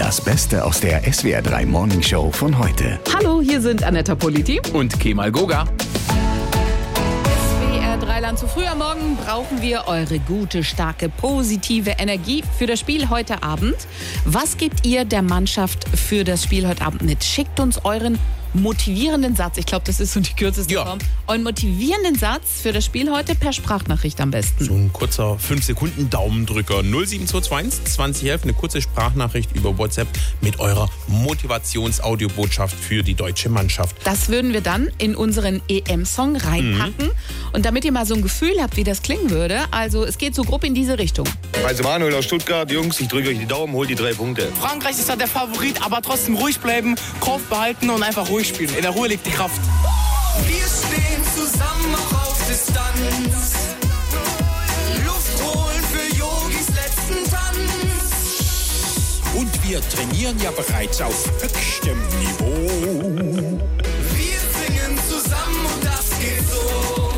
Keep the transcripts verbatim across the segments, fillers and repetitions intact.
Das Beste aus der S W R drei Morning Show von heute. Hallo, hier sind Annetta Politi und Kemal Goga. S W R drei Land zu früh am Morgen brauchen wir eure gute, starke, positive Energie für das Spiel heute Abend. Was gebt ihr der Mannschaft für das Spiel heute Abend mit? Schickt uns euren motivierenden Satz. Ich glaube, das ist so die kürzeste Ja. Form. Euren motivierenden Satz für das Spiel heute per Sprachnachricht am besten. So ein kurzer fünf Sekunden Daumendrücker. null sieben zwei zwei eins zwanzig elf, eine kurze Sprachnachricht über WhatsApp mit eurer Motivations-Audiobotschaft für die deutsche Mannschaft. Das würden wir dann in unseren E M-Song reinpacken. Und damit ihr mal so ein Gefühl habt, wie das klingen würde, also es geht so grob in diese Richtung. Also Manuel aus Stuttgart, Jungs, ich drücke euch die Daumen, holt die drei Punkte. Frankreich ist da der Favorit, aber trotzdem ruhig bleiben, Kopf behalten und einfach ruhig spielen. In der Ruhe liegt die Kraft. Wir stehen zusammen auch auf Distanz. Luft holen für Yogis letzten Tanz. Und wir trainieren ja bereits auf höchstem Niveau. Wir singen zusammen und das geht so.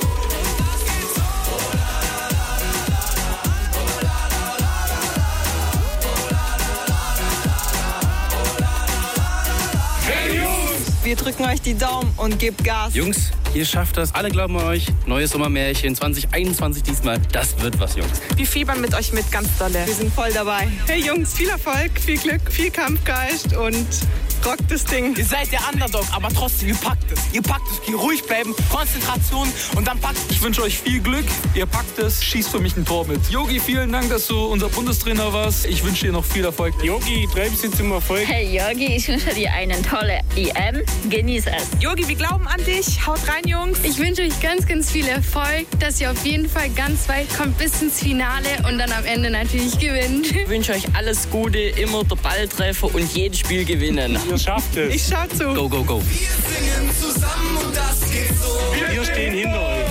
Wir drücken euch die Daumen und gebt Gas. Jungs, ihr schafft das. Alle glauben an euch. Neues Sommermärchen zwanzig einundzwanzig diesmal. Das wird was, Jungs. Wir fiebern mit euch mit ganz dolle. Wir sind voll dabei. Hey Jungs, viel Erfolg, viel Glück, viel Kampfgeist und rockt das Ding. Ihr seid der Underdog, aber trotzdem, ihr packt es. Ihr packt es, ihr ruhig bleiben, Konzentration und dann packt es. Ich wünsche euch viel Glück. Ihr packt es, schießt für mich ein Tor mit. Yogi, vielen Dank, dass du unser Bundestrainer warst. Ich wünsche dir noch viel Erfolg. Yogi, treib sie zum Erfolg. Hey Yogi, ich wünsche dir eine tolle E M. Genieß es. Yogi, wir glauben an dich. Haut rein, Jungs. Ich wünsche euch ganz, ganz viel Erfolg, dass ihr auf jeden Fall ganz weit kommt bis ins Finale und dann am Ende natürlich gewinnt. Ich wünsche euch alles Gute, immer der Balltreffer und jedes Spiel gewinnen. Ihr schafft es. Ich schau zu. Go, go, go. Wir singen zusammen und das geht so. Wir stehen hinter euch.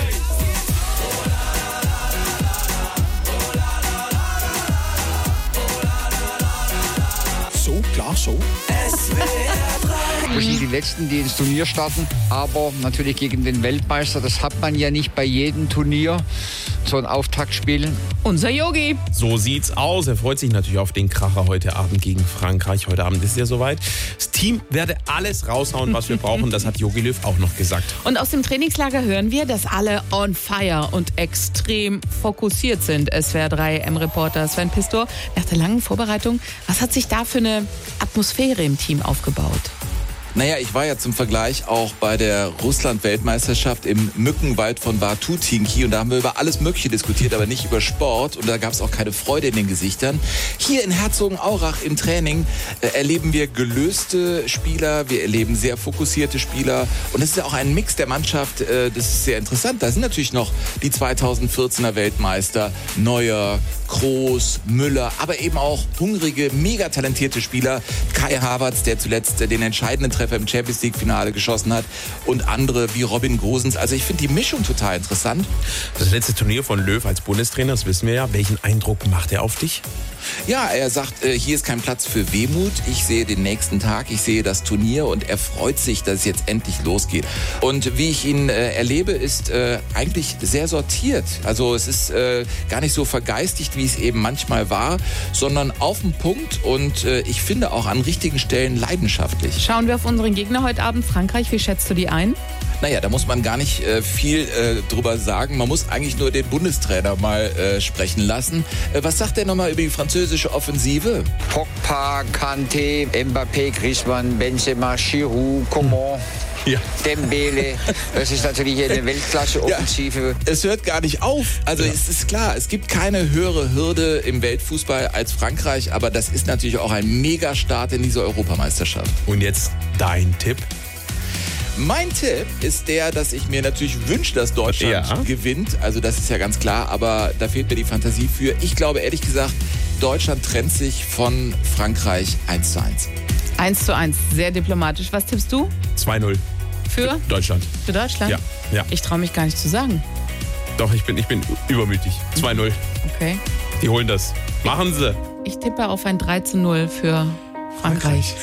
So, klar, so. S W R drei. Wir sind die Letzten, die ins Turnier starten, aber natürlich gegen den Weltmeister. Das hat man ja nicht bei jedem Turnier, so ein Auftaktspiel. Unser Yogi. So sieht's aus. Er freut sich natürlich auf den Kracher heute Abend gegen Frankreich. Heute Abend ist es ja soweit. Das Team werde alles raushauen, was wir brauchen. Das hat Jogi Löw auch noch gesagt. Und aus dem Trainingslager hören wir, dass alle on fire und extrem fokussiert sind. S W R drei M-Reporter Sven Pistor. Nach der langen Vorbereitung, was hat sich da für eine Atmosphäre im Team aufgebaut? Naja, ich war ja zum Vergleich auch bei der Russland-Weltmeisterschaft im Mückenwald von Vatutinki und da haben wir über alles Mögliche diskutiert, aber nicht über Sport und da gab es auch keine Freude in den Gesichtern. Hier in Herzogenaurach im Training äh, erleben wir gelöste Spieler, wir erleben sehr fokussierte Spieler und es ist ja auch ein Mix der Mannschaft, äh, das ist sehr interessant. Da sind natürlich noch die zweitausendvierzehner Weltmeister, Neuer, Kroos, Müller, aber eben auch hungrige, mega talentierte Spieler. Kai Havertz, der zuletzt äh, den entscheidenden Treffer im Champions League Finale geschossen hat und andere wie Robin Gosens. Also ich finde die Mischung total interessant. Das letzte Turnier von Löw als Bundestrainer, das wissen wir ja. Welchen Eindruck macht er auf dich? Ja, er sagt, äh, hier ist kein Platz für Wehmut. Ich sehe den nächsten Tag, ich sehe das Turnier und er freut sich, dass es jetzt endlich losgeht. Und wie ich ihn äh, erlebe, ist äh, eigentlich sehr sortiert. Also es ist äh, gar nicht so vergeistigt, wie es eben manchmal war, sondern auf den Punkt und äh, ich finde auch an richtigen Stellen leidenschaftlich. Schauen wir auf unseren Gegner heute Abend, Frankreich. Wie schätzt du die ein? Naja, da muss man gar nicht äh, viel äh, drüber sagen. Man muss eigentlich nur den Bundestrainer mal äh, sprechen lassen. Äh, was sagt der nochmal über die französische Offensive? Pogba, Kanté, Mbappé, Griezmann, Benzema, Giroud, Coman. Ja. Dembele, das ist natürlich eine Weltklasse-Offensive. Ja, es hört gar nicht auf. Also ja. Es ist klar, es gibt keine höhere Hürde im Weltfußball als Frankreich, aber das ist natürlich auch ein Megastart in dieser Europameisterschaft. Und jetzt dein Tipp? Mein Tipp ist der, dass ich mir natürlich wünsche, dass Deutschland ja. gewinnt. Also das ist ja ganz klar, aber da fehlt mir die Fantasie für. Ich glaube ehrlich gesagt, Deutschland trennt sich von Frankreich eins zu eins. eins zu eins, sehr diplomatisch. Was tippst du? zwei null. Für? Deutschland. Für Deutschland? Ja. ja. Ich traue mich gar nicht zu sagen. Doch, ich bin, ich bin übermütig. zwei null. Okay. Die holen das. Machen sie. Ich tippe auf ein drei zu null für Frankreich.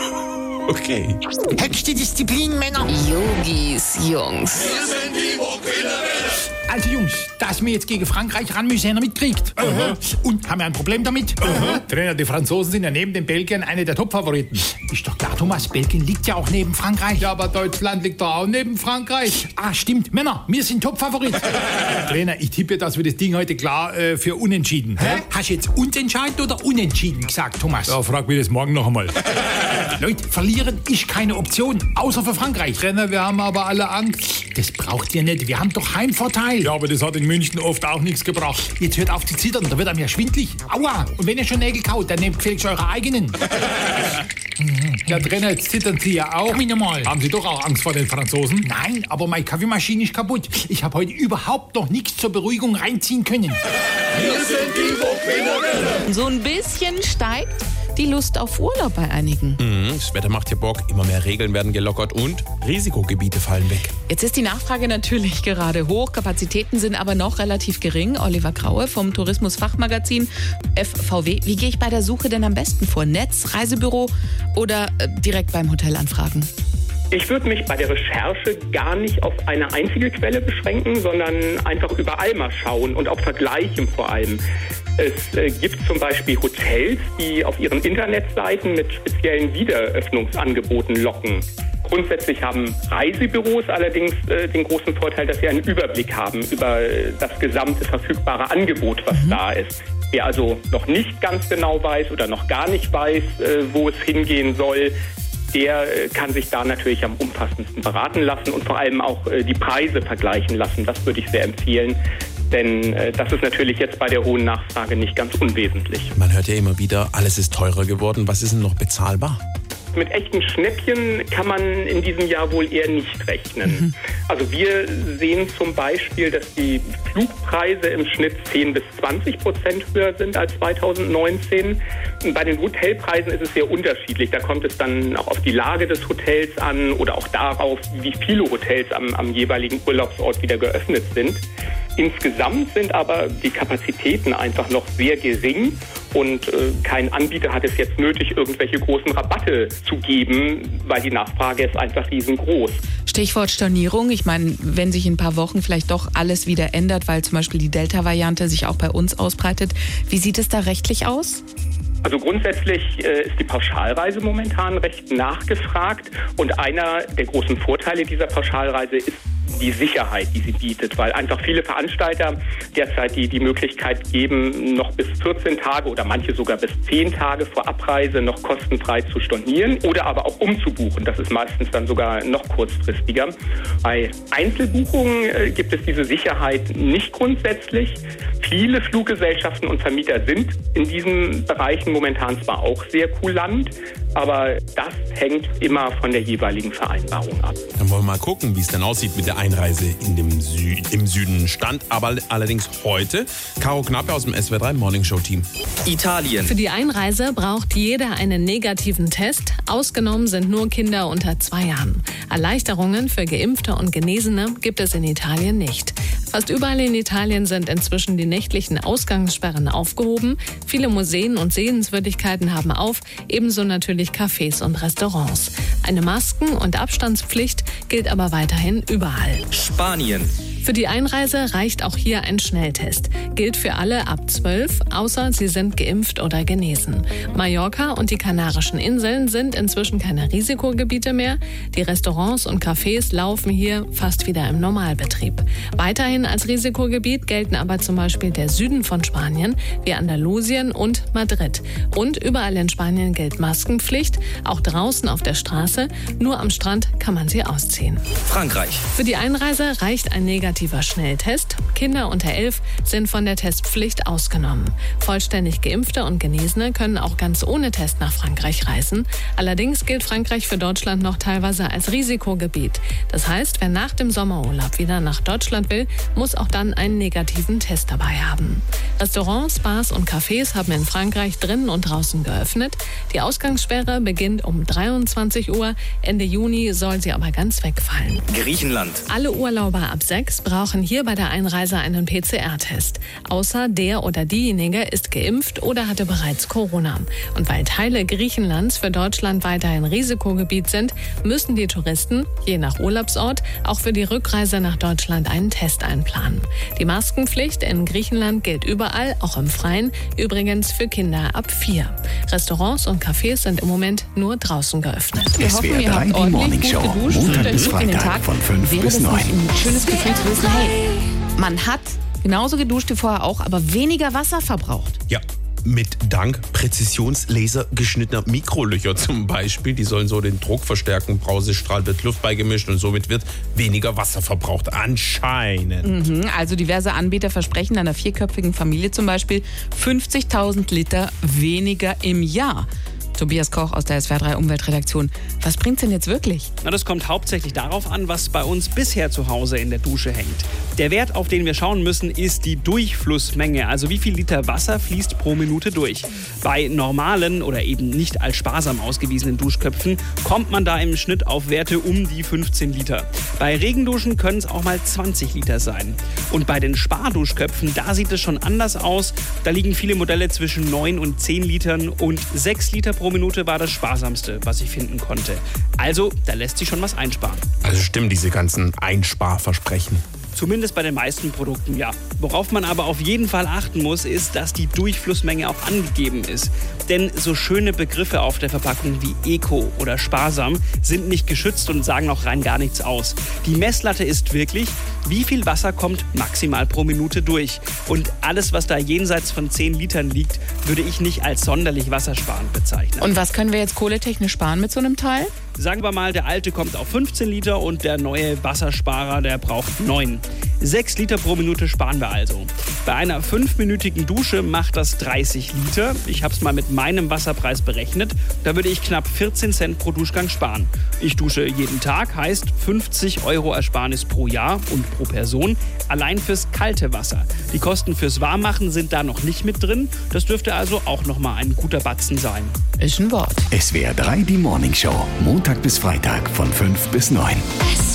Okay. Höchste Disziplin, Männer. Yogis Jungs. Wir sind die Burg. Alte Jungs, dass wir jetzt gegen Frankreich ran müssen, haben wir mitgekriegt. Uh-huh. Und haben wir ein Problem damit? Uh-huh. Trainer, die Franzosen sind ja neben den Belgiern eine der Top-Favoriten. Ist doch klar, Thomas, Belgien liegt ja auch neben Frankreich. Ja, aber Deutschland liegt doch auch neben Frankreich. Ah, stimmt. Männer, wir sind Top-Favorit. Trainer, ich tippe, dass wir das Ding heute klar äh, für unentschieden. Hä? Hast du jetzt unentscheidend oder unentschieden gesagt, Thomas? Ja, frag mich das morgen noch einmal. Leute, verlieren ist keine Option, außer für Frankreich. Trainer, wir haben aber alle Angst. Das braucht ihr nicht, wir haben doch Heimvorteil. Ja, aber das hat in München oft auch nichts gebracht. Jetzt hört auf zu zittern, da wird einem ja schwindlig. Aua, und wenn ihr schon Nägel kaut, dann nehmt gefälligst eure eigenen. Ja, Trainer, jetzt zittern Sie ja auch. Mal. Haben Sie doch auch Angst vor den Franzosen? Nein, aber meine Kaffeemaschine ist kaputt. Ich habe heute überhaupt noch nichts zur Beruhigung reinziehen können. Wir sind die Wuppinnerinnen. So ein bisschen steigt die Lust auf Urlaub bei einigen. Mhm, das Wetter macht hier Bock, immer mehr Regeln werden gelockert und Risikogebiete fallen weg. Jetzt ist die Nachfrage natürlich gerade hoch, Kapazitäten sind aber noch relativ gering. Oliver Graue vom Tourismusfachmagazin F V W. Wie gehe ich bei der Suche denn am besten vor? Netz, Reisebüro oder äh, direkt beim Hotel anfragen? Ich würde mich bei der Recherche gar nicht auf eine einzige Quelle beschränken, sondern einfach überall mal schauen und auch vergleichen vor allem. Es äh, gibt zum Beispiel Hotels, die auf ihren Internetseiten mit speziellen Wiedereröffnungsangeboten locken. Grundsätzlich haben Reisebüros allerdings äh, den großen Vorteil, dass sie einen Überblick haben über äh, das gesamte verfügbare Angebot, was mhm. da ist. Wer also noch nicht ganz genau weiß oder noch gar nicht weiß, äh, wo es hingehen soll, der äh, kann sich da natürlich am umfassendsten beraten lassen und vor allem auch äh, die Preise vergleichen lassen. Das würde ich sehr empfehlen. Denn äh, das ist natürlich jetzt bei der hohen Nachfrage nicht ganz unwesentlich. Man hört ja immer wieder, alles ist teurer geworden. Was ist denn noch bezahlbar? Mit echten Schnäppchen kann man in diesem Jahr wohl eher nicht rechnen. Mhm. Also wir sehen zum Beispiel, dass die Flugpreise im Schnitt zehn bis zwanzig Prozent höher sind als zweitausendneunzehn. Und bei den Hotelpreisen ist es sehr unterschiedlich. Da kommt es dann auch auf die Lage des Hotels an oder auch darauf, wie viele Hotels am, am jeweiligen Urlaubsort wieder geöffnet sind. Insgesamt sind aber die Kapazitäten einfach noch sehr gering und äh, kein Anbieter hat es jetzt nötig, irgendwelche großen Rabatte zu geben, weil die Nachfrage ist einfach riesengroß. Stichwort Stornierung. Ich meine, wenn sich in ein paar Wochen vielleicht doch alles wieder ändert, weil zum Beispiel die Delta-Variante sich auch bei uns ausbreitet. Wie sieht es da rechtlich aus? Also grundsätzlich äh, ist die Pauschalreise momentan recht nachgefragt und einer der großen Vorteile dieser Pauschalreise ist die Sicherheit, die sie bietet, weil einfach viele Veranstalter derzeit die, die Möglichkeit geben, noch bis vierzehn Tage oder manche sogar bis zehn Tage vor Abreise noch kostenfrei zu stornieren oder aber auch umzubuchen. Das ist meistens dann sogar noch kurzfristiger. Bei Einzelbuchungen äh, gibt es diese Sicherheit nicht grundsätzlich. Viele Fluggesellschaften und Vermieter sind in diesen Bereichen momentan zwar auch sehr kulant, aber das hängt immer von der jeweiligen Vereinbarung ab. Dann wollen wir mal gucken, wie es denn aussieht mit der Einreise in dem Sü- im Süden. Stand aber allerdings heute Caro Knappe aus dem S W R drei Morning Show Team. Italien. Für die Einreise braucht jeder einen negativen Test. Ausgenommen sind nur Kinder unter zwei Jahren. Erleichterungen für Geimpfte und Genesene gibt es in Italien nicht. Fast überall in Italien sind inzwischen die nächtlichen Ausgangssperren aufgehoben. Viele Museen und Sehenswürdigkeiten haben auf, ebenso natürlich Cafés und Restaurants. Eine Masken- und Abstandspflicht gilt aber weiterhin überall. Spanien. Für die Einreise reicht auch hier ein Schnelltest. Gilt für alle ab zwölf, außer sie sind geimpft oder genesen. Mallorca und die Kanarischen Inseln sind inzwischen keine Risikogebiete mehr. Die Restaurants und Cafés laufen hier fast wieder im Normalbetrieb. Weiterhin als Risikogebiet gelten aber zum Beispiel der Süden von Spanien, wie Andalusien und Madrid. Und überall in Spanien gilt Maskenpflicht, auch draußen auf der Straße. Nur am Strand kann man sie ausziehen. Frankreich. Für die Einreise reicht ein negativer Schnelltest. Kinder unter elf sind von der Testpflicht ausgenommen. Vollständig Geimpfte und Genesene können auch ganz ohne Test nach Frankreich reisen. Allerdings gilt Frankreich für Deutschland noch teilweise als Risikogebiet. Das heißt, wer nach dem Sommerurlaub wieder nach Deutschland will, muss auch dann einen negativen Test dabei haben. Restaurants, Bars und Cafés haben in Frankreich drinnen und draußen geöffnet. Die Ausgangssperre beginnt um dreiundzwanzig Uhr. Ende Juni soll sie aber ganz wegfallen. Griechenland. Alle Urlauber ab sechs brauchen hier bei der Einreise einen P C R-Test. Außer der oder diejenige ist geimpft oder hatte bereits Corona. Und weil Teile Griechenlands für Deutschland weiterhin Risikogebiet sind, müssen die Touristen, je nach Urlaubsort, auch für die Rückreise nach Deutschland einen Test einplanen. Die Maskenpflicht in Griechenland gilt überall, auch im Freien, übrigens für Kinder ab vier. Restaurants und Cafés sind im Moment nur draußen geöffnet. Wir hoffen, ihr habt ordentlich gut geduscht, fühlt euch gut in den Tag. Von fünf Wäre bis das neun. nicht ein schönes Gefühl zu wissen, hey, man hat genauso geduscht wie vorher auch, aber weniger Wasser verbraucht. Ja. Mit dank Präzisionslaser geschnittener Mikrolöcher zum Beispiel. Die sollen so den Druck verstärken. Brausestrahl wird Luft beigemischt und somit wird weniger Wasser verbraucht. Anscheinend. Mhm, also diverse Anbieter versprechen einer vierköpfigen Familie zum Beispiel fünfzigtausend Liter weniger im Jahr. Tobias Koch aus der S W R drei Umweltredaktion. Was bringt's denn jetzt wirklich? Na, das kommt hauptsächlich darauf an, was bei uns bisher zu Hause in der Dusche hängt. Der Wert, auf den wir schauen müssen, ist die Durchflussmenge, also wie viel Liter Wasser fließt pro Minute durch. Bei normalen oder eben nicht als sparsam ausgewiesenen Duschköpfen kommt man da im Schnitt auf Werte um die fünfzehn Liter. Bei Regenduschen können es auch mal zwanzig Liter sein. Und bei den Sparduschköpfen, da sieht es schon anders aus. Da liegen viele Modelle zwischen neun und zehn Litern und sechs Liter pro Minute war das sparsamste, was ich finden konnte. Also, da lässt sich schon was einsparen. Also stimmen diese ganzen Einsparversprechen. Zumindest bei den meisten Produkten, ja. Worauf man aber auf jeden Fall achten muss, ist, dass die Durchflussmenge auch angegeben ist. Denn so schöne Begriffe auf der Verpackung wie Eco oder sparsam sind nicht geschützt und sagen auch rein gar nichts aus. Die Messlatte ist wirklich, wie viel Wasser kommt maximal pro Minute durch. Und alles, was da jenseits von zehn Litern liegt, würde ich nicht als sonderlich wassersparend bezeichnen. Und was können wir jetzt kohletechnisch sparen mit so einem Teil? Sagen wir mal, der alte kommt auf fünfzehn Liter und der neue Wassersparer, der braucht neun. sechs Liter pro Minute sparen wir also. Bei einer fünfminütigen Dusche macht das dreißig Liter. Ich habe es mal mit meinem Wasserpreis berechnet. Da würde ich knapp vierzehn Cent pro Duschgang sparen. Ich dusche jeden Tag, heißt fünfzig Euro Ersparnis pro Jahr und pro Person. Allein fürs kalte Wasser. Die Kosten fürs Warmmachen sind da noch nicht mit drin. Das dürfte also auch nochmal ein guter Batzen sein. Ist ein Wort. S W R drei, die Morning Show. Montag bis Freitag von fünf bis neun.